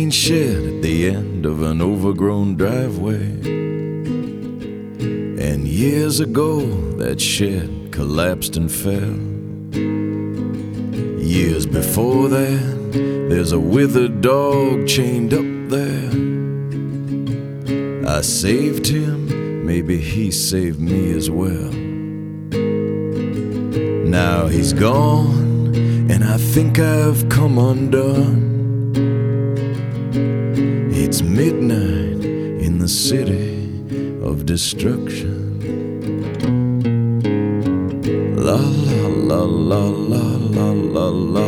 green shed at the end of an overgrown driveway. And years ago that shed collapsed and fell. Years before that, there's a withered dog chained up there. I saved him, maybe he saved me as well. Now he's gone, and I think I've come undone. It's midnight in the city of destruction. La la la la la la la la